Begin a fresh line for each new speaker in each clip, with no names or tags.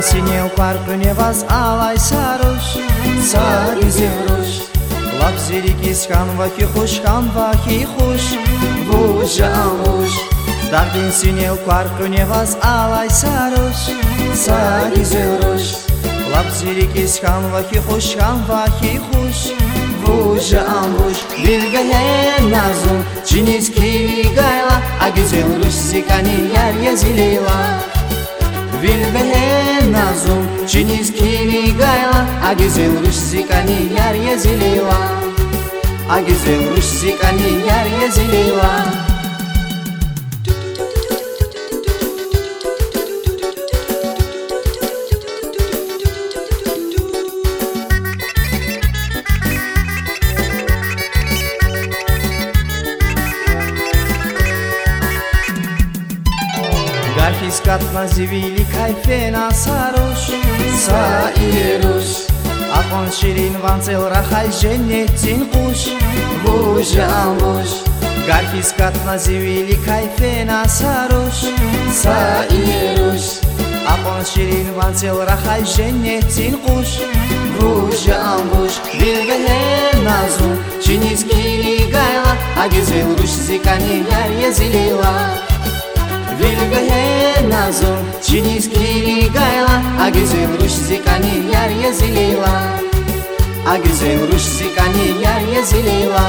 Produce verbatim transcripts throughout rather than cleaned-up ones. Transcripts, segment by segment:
sine o parcă nevaz alay sarush Sarize rush Lap zirikis kanva ki xush kanva ki xush Vuja vush Dardin sine o parcă nevaz alay sarush Sarize rush Lap zirikis kanva ki xush kanva ki xush Vuja vush Bilgene nazum Chiniz ki gayla A güzel rush zikani yer yazilila Bilbene nazum Chiniz kini gayla A güzel rush zikani yer yazilila A güzel rush zikani yer yazilila Гархис катна зивили кайфена саруш Саируш Акон ширин ванцел рахай женетин куш Вужан вуш Гархис катна зивили кайфена саруш Саируш Акон ширин ванцел рахай женетин куш Вужан вуш Билгене назум Чиниз кили гайла А güzel rush zikani yer yazilila Vilgahe nazum Chiniz kili gayla A güzel rush zikani yer yazilila A güzel rush zikani yer yazilila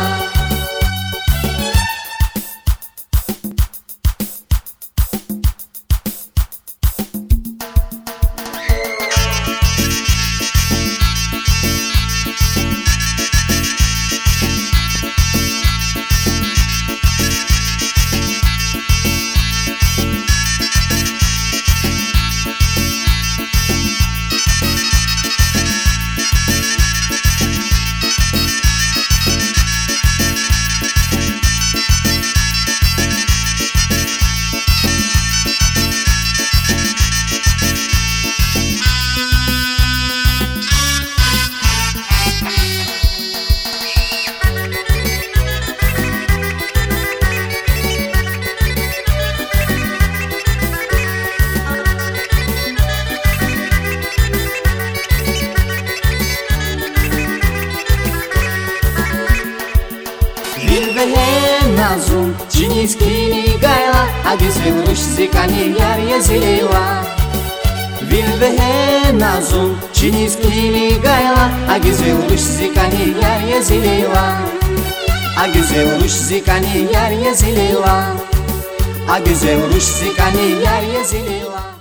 Bilbene nazum Chiniz kili gayla A güzel rush zikani yer yazilila Bilbene nazum Chiniz kili gayla A güzel rush zikani yer yazilila A güzel rush zikani yer yazilila A güzel rush zikani yer yazilila